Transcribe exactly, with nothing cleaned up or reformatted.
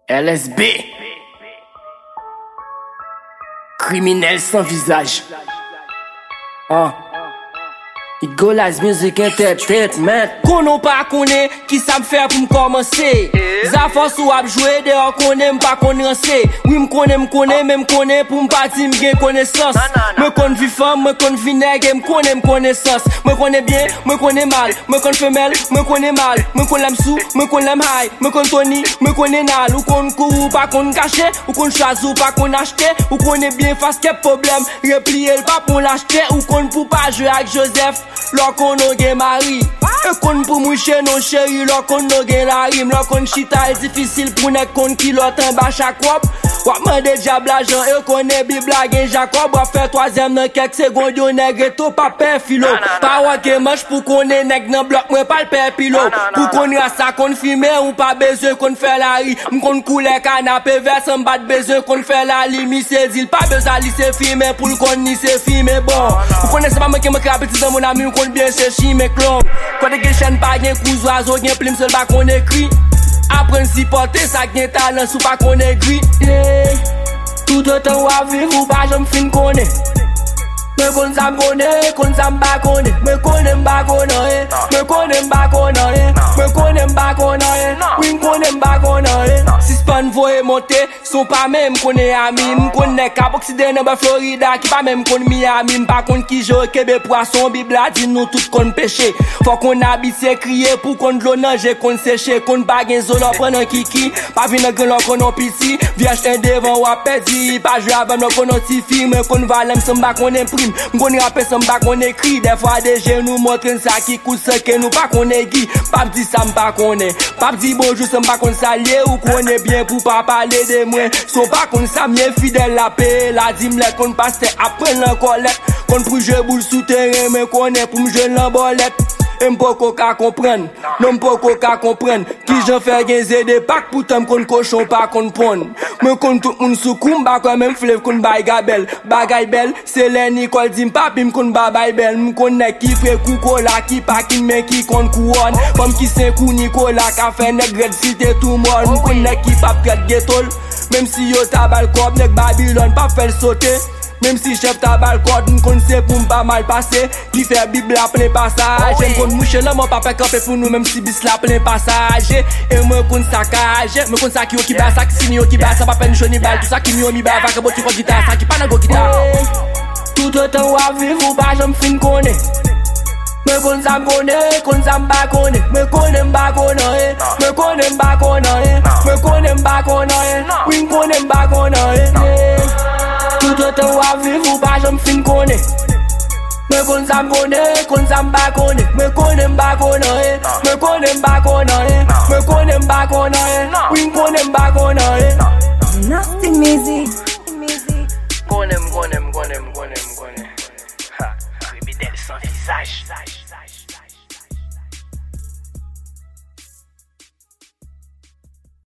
L S B, criminel sans visage. Hein? It go las music entertainment. Konon pa konen qui ça me fait pour me commencer. Zafos ou ap jouer dehors konen pas konnen ranse. Oui me konnen me konnen même konnen pour me parti me gen connaissance. Me konn vi femme, me konn vi nèg, me konnen me connaissance. Me konnen bien, me konnen mal, me konn femelle, me konnen mal, me konn l'am sou, me konn l'am high, me konn Tony, me konnen nal, ou konn kou ou pas konn caché, ou konn choisi ou pas konn acheter, ou konnen bien face que problème, replier le pas pour l'acheter, ou konn pour pas jouer avec Joseph. Lò kon nou gen mari, e kon pou mouche non chéri. Lò kon nou gen la rime, lò kon chita e difficile pou nek kon ki lot en ba chak wop. Wap mande diable l'argent, e konnen Bibla gen Jacob. Wap fè troisième nan kek seconde yo nèg reto pa pè filo. Pa wake manche pou konnen nèg nan bloc mwen pa l'pè pilo. Pou kon rasa kon filme ou pa bezwe kon fè la ri. M kon koule canapé vers m bat bezwe kon fè la li. Mi se dil pa bezwa li se filme pou l kon ni se filme bon. Ou konnen se pa mwen ke mwen kre petit dans mon ami. Kon bien se chime klon. Kote gen chen pa gen kouz oiseau, gen plim seul pa kon ekri. Apren si porte sa gen talent sou pa kon egri. Yeah. Tout autant ou a vivre ou pa jom fin konen. Me kon sa m konen, kon sa m ba konen. Me konen m ba konen, eh. Me konen m ba konen, eh. Me konen m ba konen, eh. Oui m konen m ba konen, eh. Si span voye monte, son pa même konen ami. M konen Cap Occident nan ba Florida, ki pa même kon Miami. M pa kon ki jo kebe poisson, Bibla di nou tout kon péché. Faut qu'on habite crier pour qu'on l'eau nage, qu'on séche, qu'on bague zo l'on prend un kiki. Pa vin nan grand qu'on on piti, viage un devant ou a perdu. Pa jouer avant nous qu'on ti film, qu'on valem sans ba qu'on imprime. M'gon rappel sans ba qu'on écrit. Des fois des genoux montrent ça qui coûte ce que nous pas qu'on aiguille. Pas dit ça m'pas qu'on est. Pas dit bonjour sans pas qu'on s'allier ou qu'on est bien pour pas parler de moi. Son pas qu'on ça mien fidèle la paix. La dîme les qu'on passe après l'encolette. Qu'on pour jouer boule souterrain mais qu'on est pour me jouer l'embolette. Et m'poko ka comprendre, non m'poko ka comprendre. Qui j'en fais genze de pak pour t'en kon cochon pas kon pon. Me kon tout moun sou koumba quand même fleuve kon bay gabel. Bagay bel, c'est les Nicole dim papi m'kon babay bel. M'kon nek qui fait kou kola qui pa qui men qui kon couronne. Comme qui c'est kou Nicolas ka fait nek red cité tout mort. M'kon nek qui pa pret ghetol. Même si yo tabal kop nek Babylone pa fait sauter. Même si chef tabal code, m'kon se pou m'pa mal passé. Qui fait Bibla plein passage. M'kon mouche là, mon papa campé pour nous. Même si bis la plein passage. Et m'kon saccage. M'kon sa ki yo ki ba, sa ki sini yo ki ba. Sa pa pen joni bal, tout ça ki mi yo mi ba. Va ke boti ko guitare, sa ki pa nan go guitare. Tout autant ou a vivre ou ba jom fin konen. Me kon sa m konen, kon sa m ba konen. Me konen m ba konen, eh. Me konen m ba konen, eh. Me konen m ba konen, eh. Oui m konen m ba konen, eh. Tout autant ou a vivre ou pas jom fin konen. Me kon sa m konen, kon sa m ba konen. Me konen m ba konen, eh. Me konen m ba konen, eh. Me konen m ba konen, eh. Oui m konen m ba konen, eh. Nasty music. Konen, konen, konen, konen, konen. Ha, criminel sans visage.